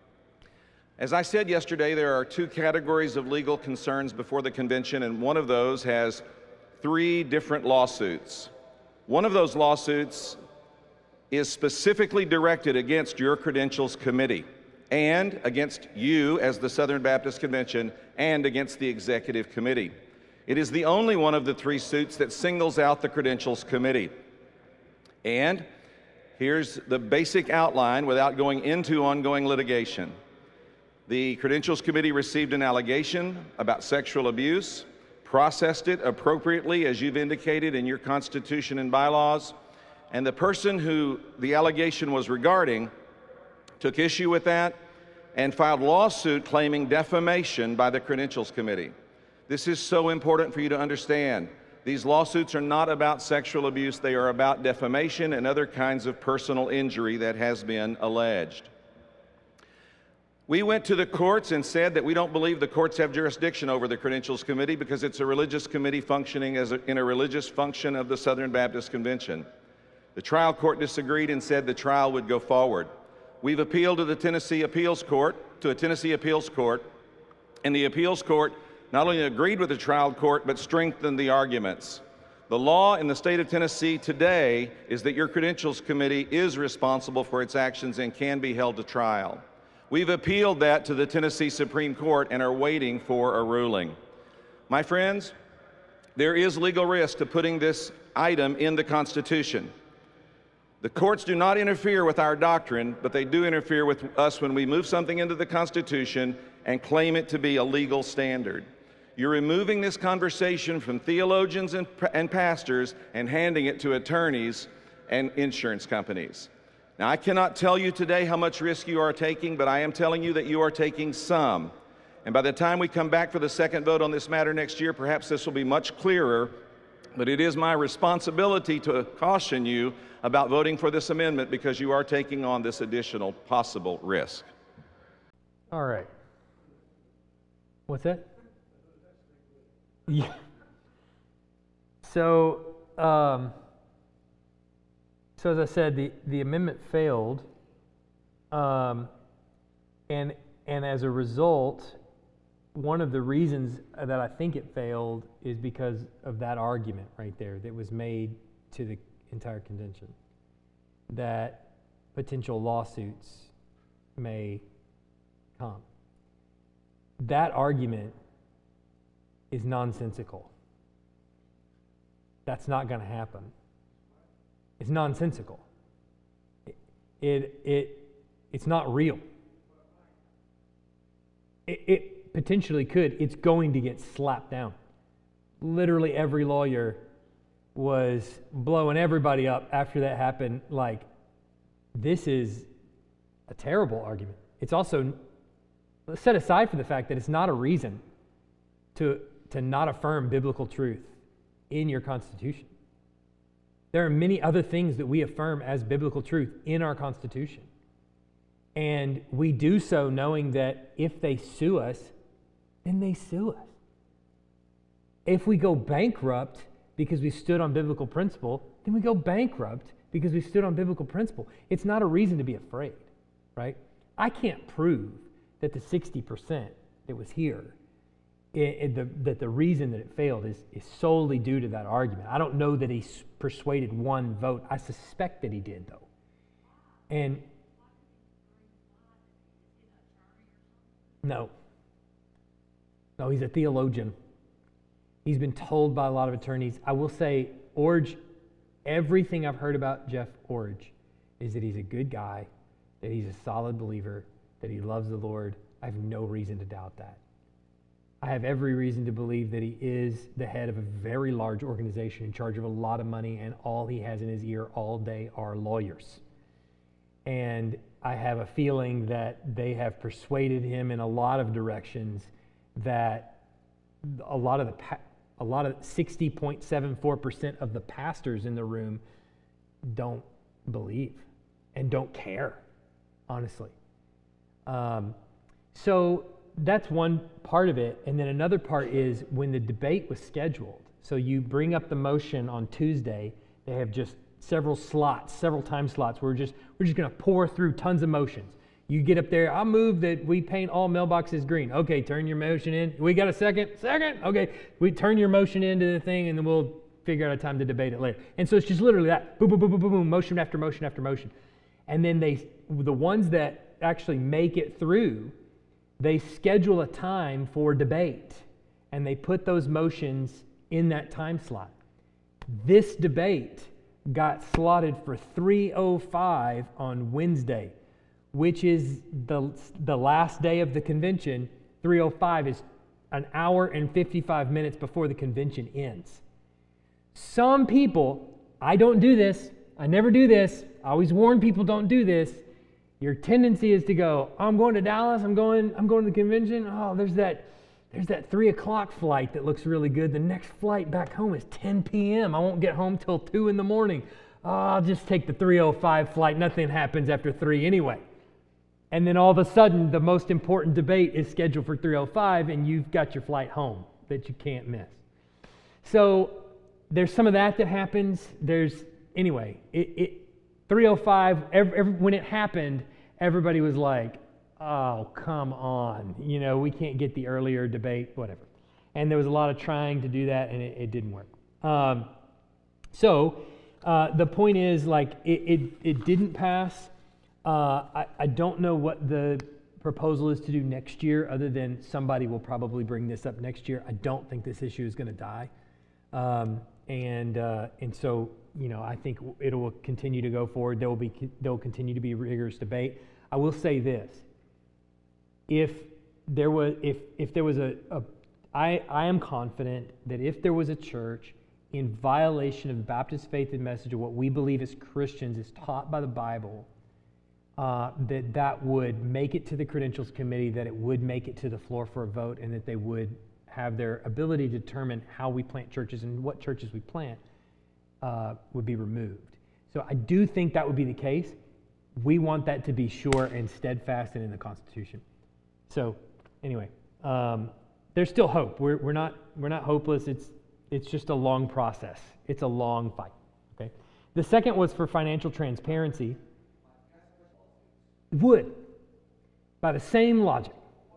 As I said yesterday, there are two categories of legal concerns before the convention, and one of those has three different lawsuits. One of those lawsuits is specifically directed against your Credentials Committee, and against you as the Southern Baptist Convention, and against the Executive Committee. It is the only one of the three suits that singles out the Credentials Committee. And here's the basic outline without going into ongoing litigation. The Credentials Committee received an allegation about sexual abuse, processed it appropriately as you've indicated in your Constitution and bylaws, and the person who the allegation was regarding took issue with that and filed a lawsuit claiming defamation by the Credentials Committee. This is so important for you to understand. These lawsuits are not about sexual abuse, they are about defamation and other kinds of personal injury that has been alleged. We went to the courts and said that we don't believe the courts have jurisdiction over the Credentials Committee because it's a religious committee functioning as a, in a religious function of the Southern Baptist Convention. The trial court disagreed and said the trial would go forward. We've appealed to the Tennessee Appeals Court, to a Tennessee Appeals Court, and the Appeals Court not only agreed with the trial court, but strengthened the arguments. The law in the state of Tennessee today is that your Credentials Committee is responsible for its actions and can be held to trial. We've appealed that to the Tennessee Supreme Court and are waiting for a ruling. My friends, there is legal risk to putting this item in the Constitution. The courts do not interfere with our doctrine, but they do interfere with us when we move something into the Constitution and claim it to be a legal standard. You're removing this conversation from theologians and, and pastors and handing it to attorneys and insurance companies. Now, I cannot tell you today how much risk you are taking, but I am telling you that you are taking some. And by the time we come back for the second vote on this matter next year, perhaps this will be much clearer, but it is my responsibility to caution you about voting for this amendment because you are taking on this additional possible risk. All right. What's that? Yeah. So, um, so as I said, the, the amendment failed, um, and and as a result, one of the reasons that I think it failed is because of that argument right there that was made to the entire convention, that potential lawsuits may come. That argument is nonsensical. That's not going to happen. It's nonsensical. It, it, it it's not real. It, it potentially could. It's going to get slapped down. Literally every lawyer was blowing everybody up after that happened. Like, this is a terrible argument. It's also set aside for the fact that it's not a reason to, to not affirm biblical truth in your Constitution. There are many other things that we affirm as biblical truth in our Constitution. And we do so knowing that if they sue us, then they sue us. If we go bankrupt because we stood on biblical principle, then we go bankrupt because we stood on biblical principle. It's not a reason to be afraid, right? I can't prove that the sixty percent that was here, it, it, the, that the reason that it failed is, is solely due to that argument. I don't know that he persuaded one vote. I suspect that he did, though. And no. No, he's a theologian. He's been told by a lot of attorneys. I will say, Orge, everything I've heard about Jeff Orge is that he's a good guy, that he's a solid believer, that he loves the Lord. I have no reason to doubt that. I have every reason to believe that he is the head of a very large organization in charge of a lot of money, and all he has in his ear all day are lawyers. And I have a feeling that they have persuaded him in a lot of directions that a lot of the pa- a lot of sixty point seven four percent of the pastors in the room don't believe and don't care, honestly. Um, so that's one part of it. And then another part is when the debate was scheduled. So you bring up the motion on Tuesday. They have just several slots, several time slots. We're just we're just going to pour through tons of motions. You get up there, I'll move that we paint all mailboxes green. Okay, turn your motion in. We got a second? Second? Okay, we turn your motion into the thing, and then we'll figure out a time to debate it later. And so it's just literally that, boom, boom, boom, boom, boom, boom, motion after motion after motion. And then they, the ones that actually make it through, they schedule a time for debate, and they put those motions in that time slot. This debate got slotted for three oh five on Wednesday, which is the, the last day of the convention. three oh five is an hour and fifty-five minutes before the convention ends. Some people, I don't do this, I never do this, I always warn people don't do this. Your tendency is to go, oh, I'm going to Dallas, I'm going, I'm going to the convention. Oh, there's that, there's that three o'clock flight that looks really good. The next flight back home is ten p.m. I won't get home till two in the morning. Oh, I'll just take the three oh five flight. Nothing happens after three anyway. And then all of a sudden, the most important debate is scheduled for three oh five, and you've got your flight home that you can't miss. So there's some of that that happens. There's, anyway, it, it three oh five, every, every, when it happened, everybody was like, oh, come on. You know, we can't get the earlier debate, whatever. And there was a lot of trying to do that, and it, it didn't work. Um, so uh, the point is, like, it, it, it didn't pass. Uh, I, I don't know what the proposal is to do next year, other than somebody will probably bring this up next year. I don't think this issue is going to die. Um, and uh, and so, you know, I think it will continue to go forward. There will be there will continue to be rigorous debate. I will say this. If there was if if there was a, a I, I am confident that if there was a church in violation of the Baptist faith and message of what we believe as Christians is taught by the Bible, Uh, that that would make it to the credentials committee, that it would make it to the floor for a vote, and that they would have their ability to determine how we plant churches and what churches we plant uh, would be removed. So I do think that would be the case. We want that to be sure and steadfast and in the Constitution. So anyway, um, there's still hope. We're we're not we're not hopeless. It's it's just a long process. It's a long fight. Okay. The second was for financial transparency. Would, by the same logic.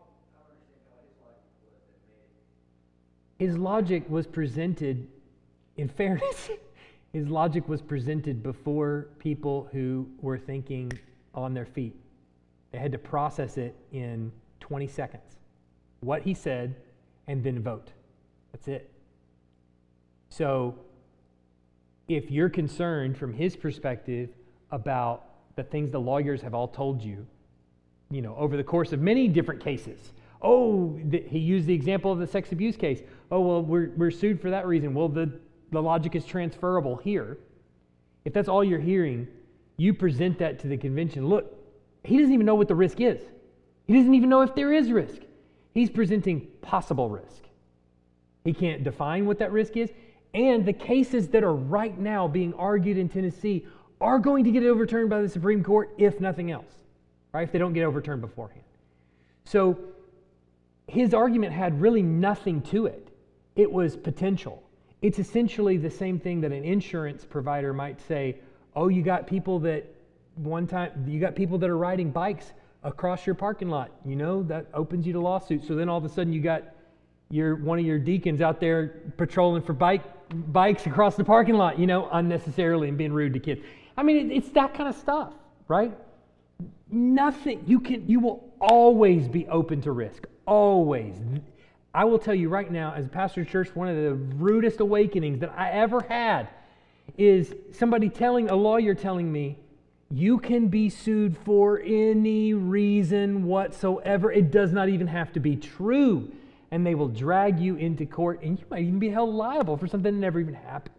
His logic was presented, in fairness, his logic was presented before people who were thinking on their feet. They had to process it in twenty seconds. What he said, and then vote. That's it. So if you're concerned from his perspective about the things the lawyers have all told you, you know, over the course of many different cases. Oh, th- he used the example of the sex abuse case. Oh, well, we're, we're sued for that reason. Well, the, the logic is transferable here. If that's all you're hearing, you present that to the convention. Look, he doesn't even know what the risk is. He doesn't even know if there is risk. He's presenting possible risk. He can't define what that risk is. And the cases that are right now being argued in Tennessee are going to get overturned by the Supreme Court, if nothing else, right? If they don't get overturned beforehand. So his argument had really nothing to it. It was potential. It's essentially the same thing that an insurance provider might say, oh, you got people that one time, you got people that are riding bikes across your parking lot. You know, that opens you to lawsuits. So then all of a sudden you got your one of your deacons out there patrolling for bike bikes across the parking lot, you know, unnecessarily and being rude to kids. I mean, it, it's that kind of stuff, right? Nothing, you can, you will always be open to risk, always. I will tell you right now, as a pastor of church, one of the rudest awakenings that I ever had is somebody telling, a lawyer telling me, you can be sued for any reason whatsoever. It does not even have to be true. And they will drag you into court, and you might even be held liable for something that never even happened.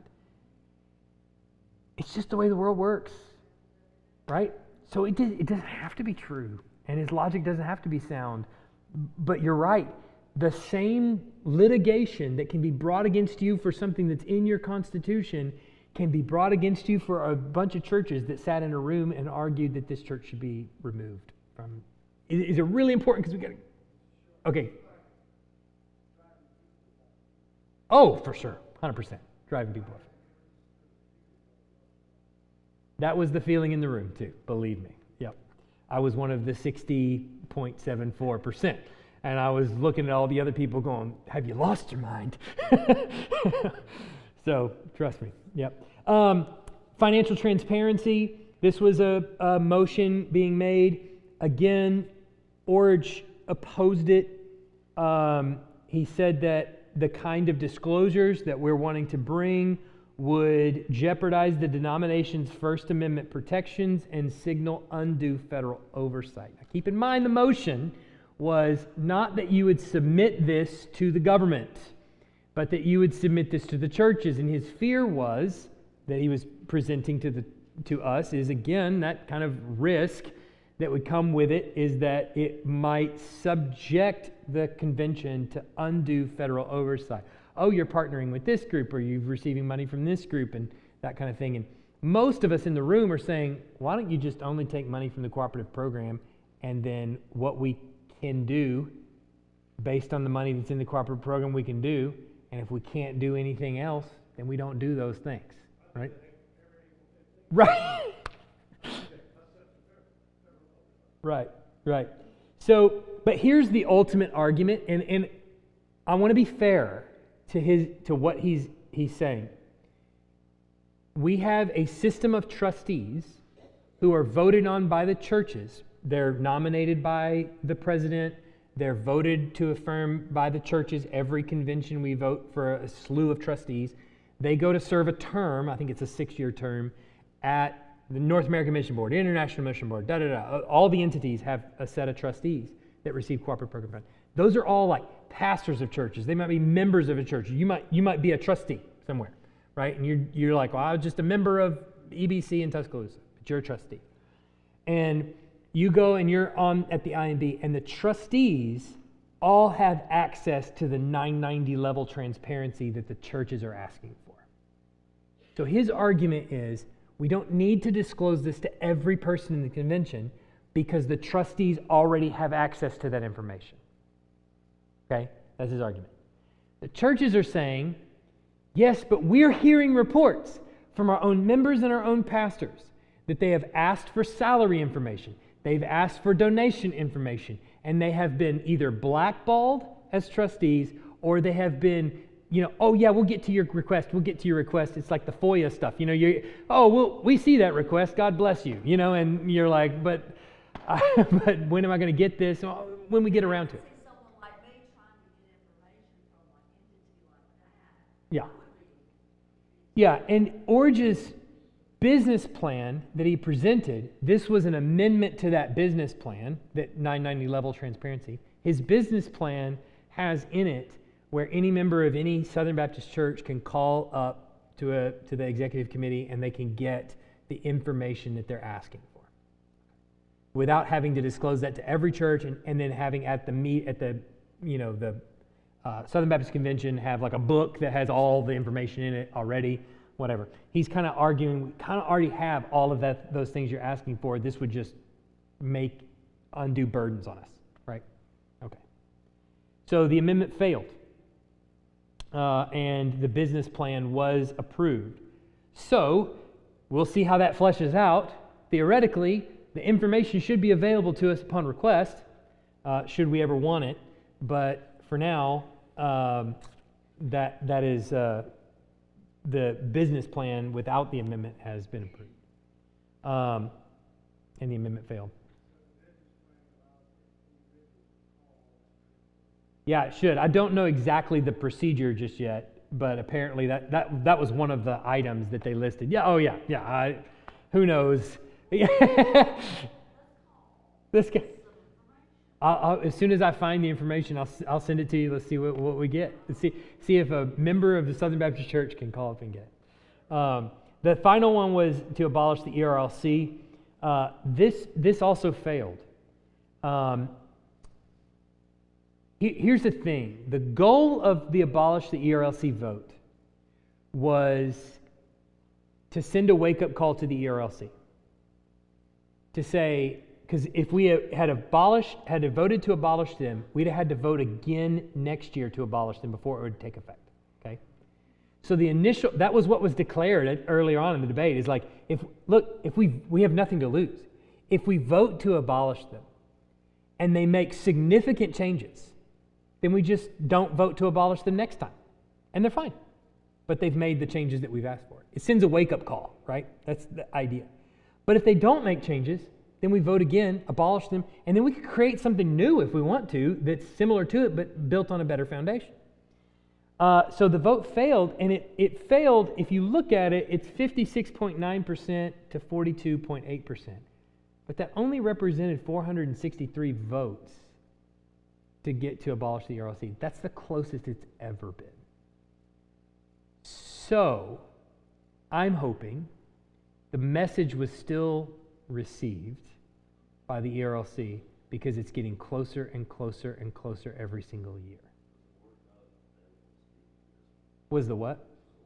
It's just the way the world works, right? So it, it doesn't have to be true, and his logic doesn't have to be sound. But you're right. The same litigation that can be brought against you for something that's in your Constitution can be brought against you for a bunch of churches that sat in a room and argued that this church should be removed from. Is it really important? Because we got to. Okay. Oh, for sure, one hundred percent. Driving people off. That was the feeling in the room too, believe me. Yep. I was one of the sixty point seven four percent. And I was looking at all the other people going, have you lost your mind? So, trust me. Yep. Um, financial transparency. This was a, a motion being made. Again, Orge opposed it. Um, he said that the kind of disclosures that we're wanting to bring would jeopardize the denomination's First Amendment protections and signal undue federal oversight. Now, keep in mind the motion was not that you would submit this to the government, but that you would submit this to the churches. And his fear was that he was presenting to the to us is, again, that kind of risk that would come with it is that it might subject the convention to undue federal oversight. Oh, you're partnering with this group, or you're receiving money from this group, and that kind of thing. And most of us in the room are saying, why don't you just only take money from the cooperative program, and then what we can do based on the money that's in the cooperative program we can do, and if we can't do anything else, then we don't do those things, right? Right. Right, right. So, but here's the ultimate argument, and, and I want to be fair to his to what he's he's saying. We have a system of trustees who are voted on by the churches. They're nominated by the president. They're voted to affirm by the churches. Every convention we vote for a slew of trustees. They go to serve a term, I think it's a six-year term, at the North American Mission Board, International Mission Board, da da da. All the entities have a set of trustees that receive cooperative program funds. Those are all like pastors of churches. They might be members of a church. You might you might be a trustee somewhere, right? And you're you're like, well, I was just a member of E B C in Tuscaloosa, but you're a trustee. And you go and you're on at the I M B, and the trustees all have access to the nine ninety level transparency that the churches are asking for. So his argument is, we don't need to disclose this to every person in the convention because the trustees already have access to that information. Okay? That's his argument. The churches are saying, yes, but we're hearing reports from our own members and our own pastors that they have asked for salary information, they've asked for donation information, and they have been either blackballed as trustees or they have been, you know, oh yeah, we'll get to your request, we'll get to your request. It's like the FOIA stuff, you know, you oh, well, we see that request, God bless you, you know, and you're like, but I, but when am I going to get this? Well, when we get around to it. See someone like me trying to get information from an entity like that. Yeah. Yeah, and Orge's business plan that he presented, this was an amendment to that business plan, that nine ninety level transparency. His business plan has in it where any member of any Southern Baptist church can call up to a to the executive committee and they can get the information that they're asking for, without having to disclose that to every church, and, and then having at the meet at the you know the uh, Southern Baptist Convention have like a book that has all the information in it already. Whatever. He's kind of arguing, we kind of already have all of that, those things you're asking for. This would just make undue burdens on us, right? Okay. So the amendment failed, uh, and the business plan was approved. So we'll see how that fleshes out. Theoretically, the information should be available to us upon request, uh, should we ever want it. But for now, um, that that is. Uh, the business plan without the amendment has been approved. Um, and the amendment failed. Yeah, it should. I don't know exactly the procedure just yet, but apparently that, that, that was one of the items that they listed. Yeah, oh yeah, yeah. I, who knows? This guy. I'll, I'll, as soon as I find the information, I'll, I'll send it to you. Let's see what, what we get. Let's see, see if a member of the Southern Baptist Church can call up and get it. Um, the final one was to abolish the E R L C. Uh, this, this also failed. Um, he, here's the thing. The goal of the abolish the E R L C vote was to send a wake-up call to the E R L C. To say, because if we had abolished, had voted to abolish them, we'd have had to vote again next year to abolish them before it would take effect. Okay, so the initial, that was what was declared earlier on in the debate. Is like, if look, if we we have nothing to lose, if we vote to abolish them, and they make significant changes, then we just don't vote to abolish them next time, and they're fine. But they've made the changes that we've asked for. It sends a wake-up call, right? That's the idea. But if they don't make changes, then we vote again, abolish them, and then we could create something new if we want to that's similar to it but built on a better foundation. Uh, so the vote failed, and it, it failed, if you look at it, it's fifty-six point nine percent to forty-two point eight percent. But that only represented four hundred sixty-three votes to get to abolish the E R L C. That's the closest it's ever been. So I'm hoping the message was still received by the E R L C because it's getting closer and closer and closer every single year. Was the what?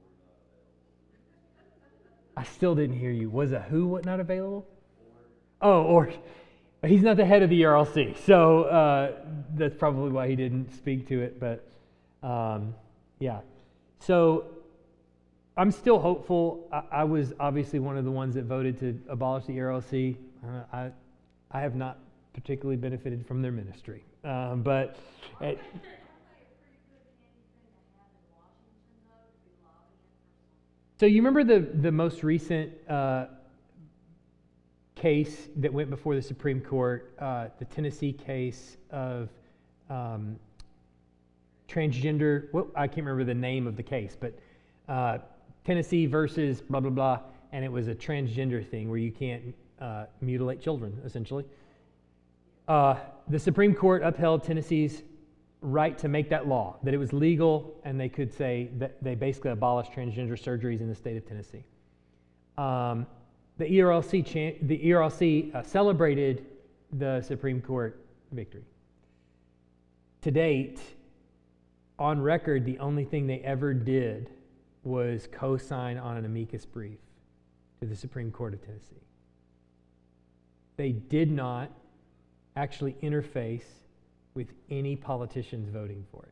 I still didn't hear you. Was a who what not available? Oh, or he's not the head of the E R L C, so uh, that's probably why he didn't speak to it. But um, yeah, so I'm still hopeful. I, I was obviously one of the ones that voted to abolish the E R L C. Uh, I, I have not particularly benefited from their ministry, um, but. It, so you remember the the most recent uh, case that went before the Supreme Court, uh, the Tennessee case of um, transgender. Well, I can't remember the name of the case, but. Uh, Tennessee versus blah, blah, blah, and it was a transgender thing where you can't uh, mutilate children, essentially. Uh, the Supreme Court upheld Tennessee's right to make that law, that it was legal, and they could say that they basically abolished transgender surgeries in the state of Tennessee. Um, the E R L C, cha- the E R L C uh, celebrated the Supreme Court victory. To date, on record, the only thing they ever did was co-sign on an amicus brief to the Supreme Court of Tennessee. They did not actually interface with any politicians voting for it.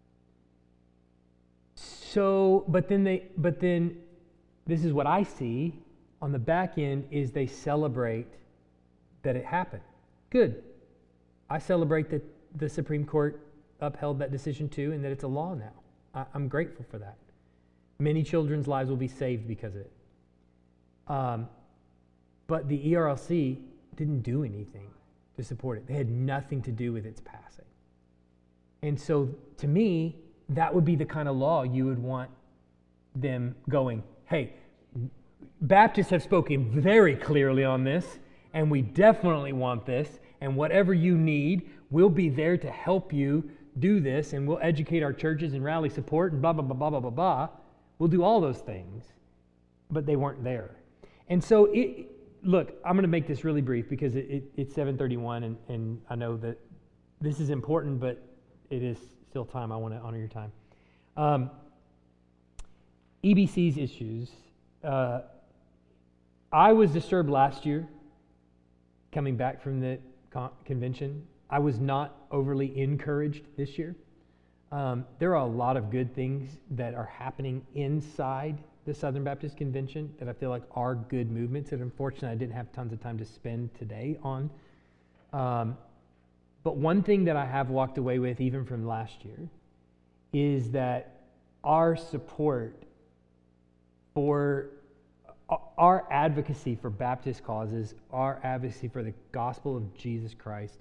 So, but then they, but then this is what I see on the back end is they celebrate that it happened. Good. I celebrate that the Supreme Court upheld that decision too and that it's a law now. I, I'm grateful for that. Many children's lives will be saved because of it. Um, but the E R L C didn't do anything. to support it. They had nothing to do with its passing. And so to me, that would be the kind of law you would want them going, hey, Baptists have spoken very clearly on this, and we definitely want this, and whatever you need, we'll be there to help you do this, and we'll educate our churches and rally support and blah, blah, blah, blah, blah, blah, blah. We'll do all those things, but they weren't there. And so, it, look, I'm going to make this really brief because it, it, it's seven thirty-one, and, and I know that this is important, but it is still time. I want to honor your time. Um, E B C's issues. Uh, I was disturbed last year coming back from the con- convention. I was not overly encouraged this year. Um, there are a lot of good things that are happening inside the Southern Baptist Convention that I feel like are good movements that unfortunately I didn't have tons of time to spend today on. Um, but one thing that I have walked away with even from last year is that our support for our advocacy for Baptist causes, our advocacy for the gospel of Jesus Christ,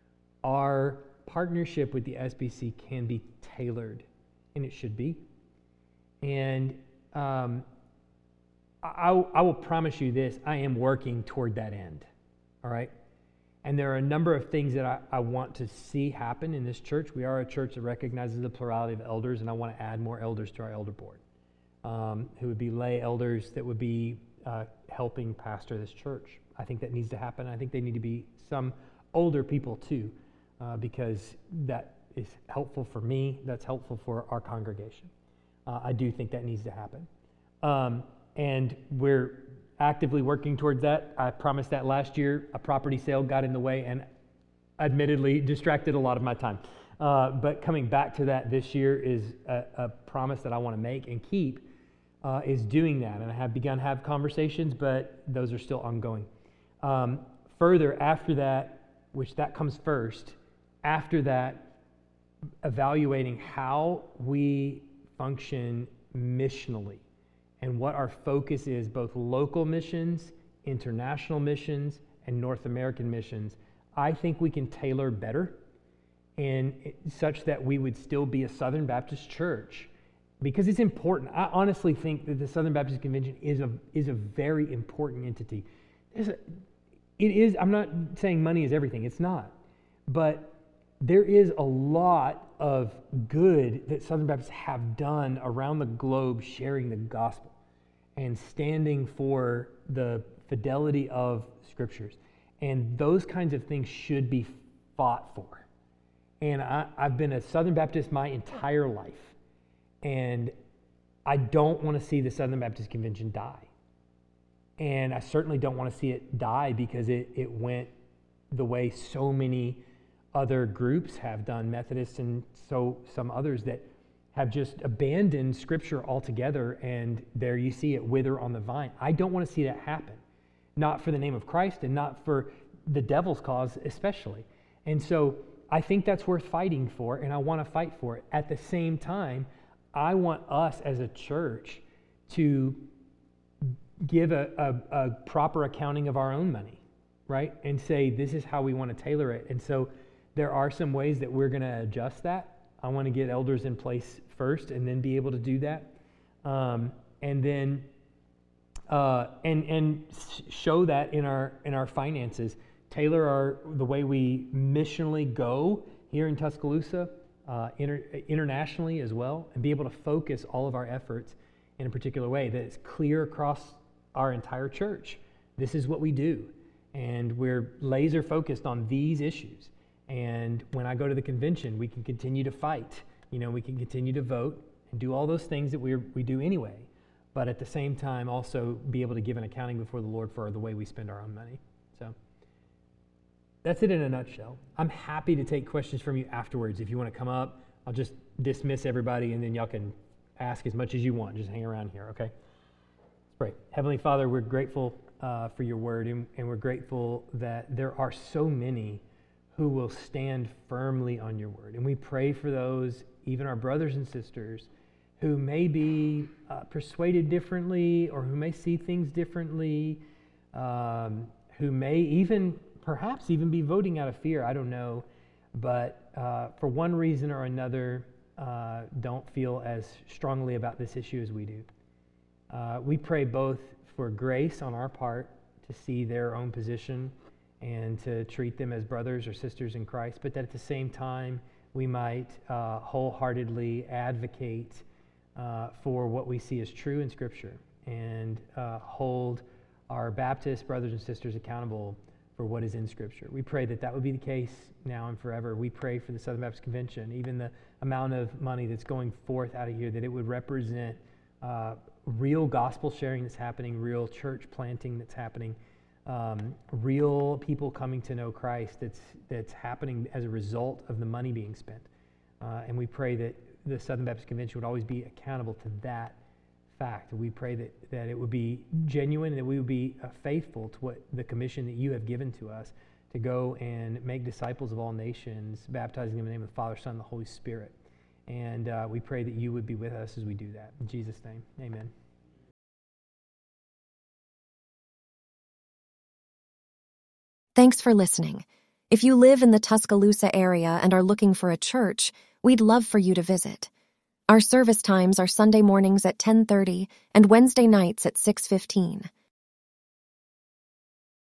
our partnership with the S B C can be tailored, and it should be. And um, I, I will promise you this, I am working toward that end, all right? And there are a number of things that I, I want to see happen in this church. We are a church that recognizes the plurality of elders, and I want to add more elders to our elder board, um, who would be lay elders that would be uh, helping pastor this church. I think that needs to happen. I think they need to be some older people too, uh, because that is helpful for me. That's helpful for our congregation. Uh, I do think that needs to happen. Um, and we're actively working towards that. I promised that last year. A property sale got in the way and admittedly distracted a lot of my time. Uh, but coming back to that this year is a, a promise that I want to make and keep, uh, is doing that. And I have begun to have conversations, but those are still ongoing. Um, further, after that, which that comes first, after that, evaluating how we function missionally and what our focus is, both local missions, international missions, and North American missions. I think we can tailor better, and it, such that we would still be a Southern Baptist church, because it's important. I honestly think that the Southern Baptist Convention is a is a very important entity. There's a, it is. I'm not saying money is everything. It's not, but there is a lot of good that Southern Baptists have done around the globe, sharing the gospel and standing for the fidelity of scriptures. And those kinds of things should be fought for. And I, I've been a Southern Baptist my entire life. And I don't want to see the Southern Baptist Convention die. And I certainly don't want to see it die because it, it went the way so many other groups have done, Methodists and so some others that have just abandoned Scripture altogether, and there you see it wither on the vine. I don't want to see that happen, not for the name of Christ and not for the devil's cause especially. And so I think that's worth fighting for, and I want to fight for it. At the same time, I want us as a church to give a, a, a proper accounting of our own money, right? And say, this is how we want to tailor it. And so there are some ways that we're going to adjust that. I want to get elders in place first and then be able to do that. Um, and then uh, and and show that in our in our finances. Tailor our the way we missionally go here in Tuscaloosa, uh, inter, internationally as well, and be able to focus all of our efforts in a particular way that is clear across our entire church. This is what we do, and we're laser focused on these issues. And when I go to the convention, we can continue to fight. You know, we can continue to vote and do all those things that we we do anyway. But at the same time, also be able to give an accounting before the Lord for the way we spend our own money. So that's it in a nutshell. I'm happy to take questions from you afterwards. If you want to come up, I'll just dismiss everybody, and then y'all can ask as much as you want. Just hang around here, okay? Let's pray. Heavenly Father, we're grateful uh, for your word, and, and we're grateful that there are so many who will stand firmly on your word. And we pray for those, even our brothers and sisters, who may be uh, persuaded differently or who may see things differently, um, who may even perhaps even be voting out of fear. I don't know. But uh, for one reason or another, uh, don't feel as strongly about this issue as we do. Uh, we pray both for grace on our part to see their own position and to treat them as brothers or sisters in Christ, but that at the same time, we might uh, wholeheartedly advocate uh, for what we see as true in Scripture and uh, hold our Baptist brothers and sisters accountable for what is in Scripture. We pray that that would be the case now and forever. We pray for the Southern Baptist Convention, even the amount of money that's going forth out of here, that it would represent uh, real gospel sharing that's happening, real church planting that's happening, um, real people coming to know Christ that's that's happening as a result of the money being spent. Uh, and we pray that the Southern Baptist Convention would always be accountable to that fact. We pray that, that it would be genuine and that we would be uh, faithful to what the commission that you have given to us to go and make disciples of all nations, baptizing them in the name of the Father, Son, and the Holy Spirit. And uh, we pray that you would be with us as we do that. In Jesus' name, amen. Thanks for listening. If you live in the Tuscaloosa area and are looking for a church, we'd love for you to visit. Our service times are Sunday mornings at ten thirty and Wednesday nights at six fifteen.